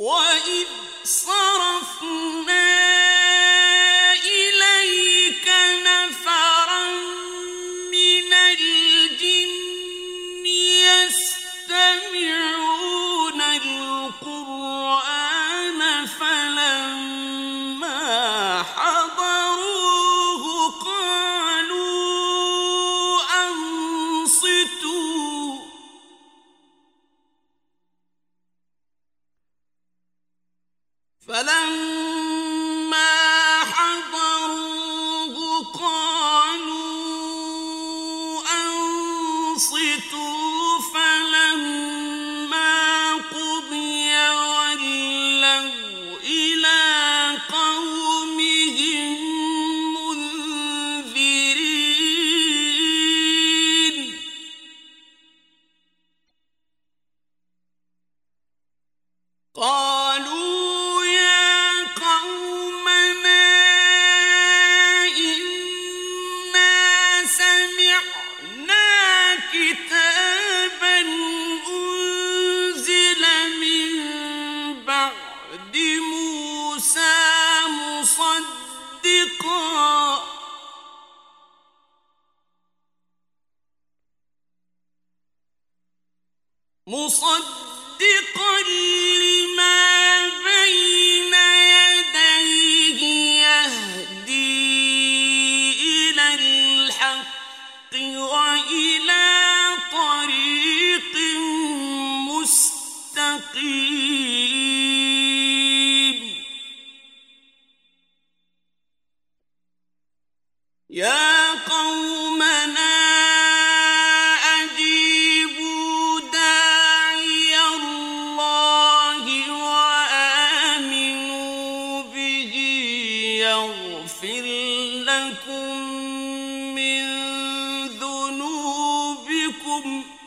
وَإِذْ صَرَفْنَا إِلَيْكَ نَفَرًا مِّنَ الْجِنِّ يَسْتَمِعُونَ الْقُرْآنَ فَلَمَّا حَضَرُوهُ قَالُوا أَنصِتُوا فَلَمَّا حَضَرُوهُ قَالُوا أَنصِتُوا فَلَمَّا قُضِيَ وَلَّوْا إِلَىٰ قَوْمِهِم مُّنذِرِينَ قَالُوا يَا قَوْمَنَا إِنَّا سَمِعْنَا كِتَابًا أُنزِلَ مِن بَعْدِ مُوسَىٰ مُصَدِّقًا لِّمَا بَيْنَ يَدَيْهِ يَهْدِي إِلَى الْحَقِّ وَإِلَىٰ طَرِيقٍ مُّسْتَقِيمٍ يَا قَوْمَنَا أَجِيبُوا دَاعِيَ اللَّهِ وَآمِنُوا بِهِ يَغْفِرْ لَكُم مِّن ذُنُوبِكُمْ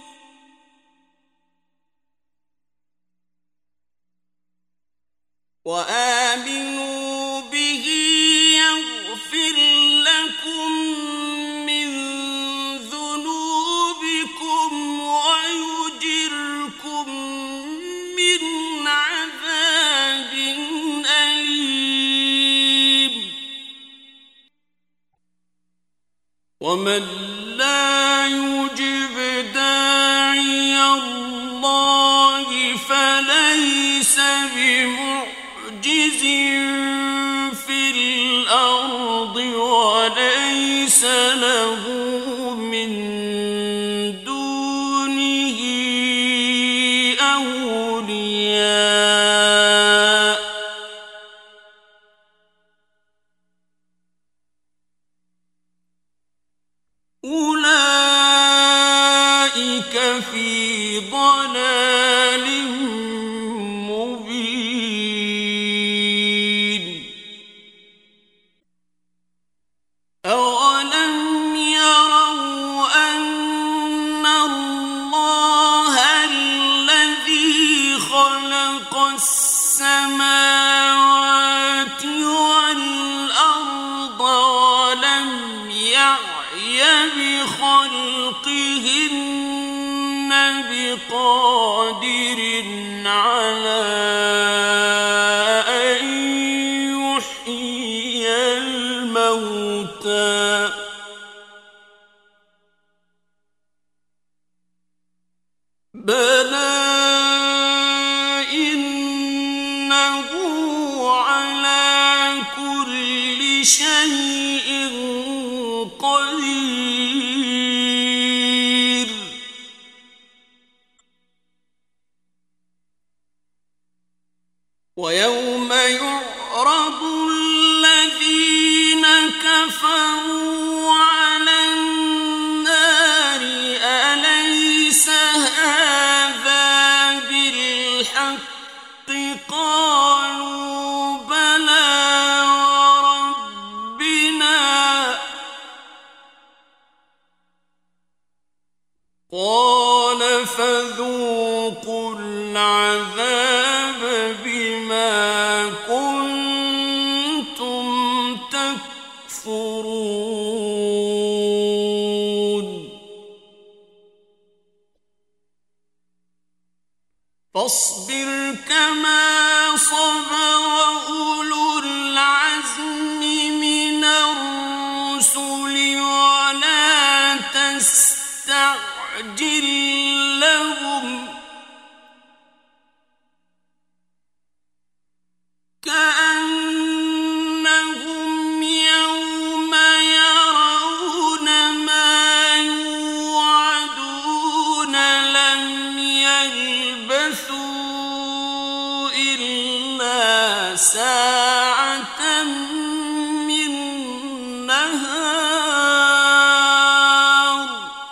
وَيُجِرْكُم مِّنْ عَذَابٍ أَلِيمٍ وَمَن لَّا يُجِبْ دَاعِيَ اللَّهِ فَلَيْسَ بِمُعْجِزٍ فِي الْأَرْضِ وَلَيْسَ لَهُ مِن دُونِهِ أَوْلِيَاءُ أُولَٰئِكَ فِي ضَلَالٍ مُّبِينٍ أَوَلَمْ يَرَوْا أَنَّ اللَّهَ الَّذِي خَلَقَ السَّمَاوَاتِ وَالْأَرْضَ وَلَمْ يَعْيَ بِخَلْقِهِنَّ بِقَادِرٍ عَلَىٰ أَن يُحْيِيَ الْمَوْتَىٰ بَلَىٰ إِنَّهُ عَلَىٰ كُلِّ شَيْءٍ قَدِيرٌ وَيَوْمَ يُعْرَضُ الَّذِينَ كَفَرُوا عَلَى النَّارِ أَلَيْسَ هَٰذَا بِالْحَقِّ قَالُوا بَلَىٰ وَرَبِّنَا قَالَ فَذُوقُوا الْعَذَابَ بِمَا كُنتُمْ تَكْفُرُونَ فاصبر كما نصب وأولو العزم من الرسل ولا تستعجل لهم كأنهم يوم يرون ما يوعدون لم يلبثوا إلا ساعة من نهار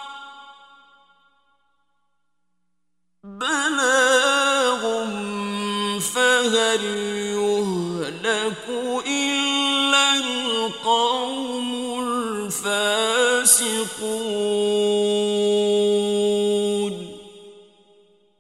بلاغ فهل يهلك إلا القوم الفاسقون